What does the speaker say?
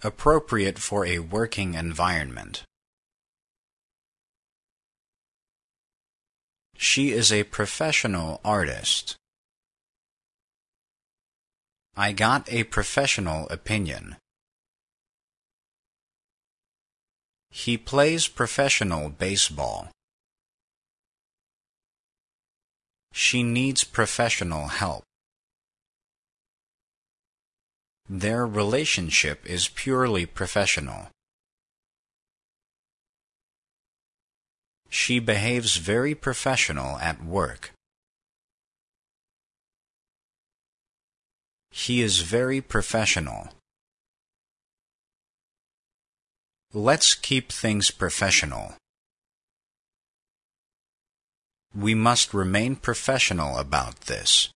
appropriate for a working environment. She is a professional artist. I got a professional opinion. He plays professional baseball. She needs professional help. Their relationship is purely professional. She behaves very professional at work. He is very professional. Let's keep things professional. We must remain professional about this.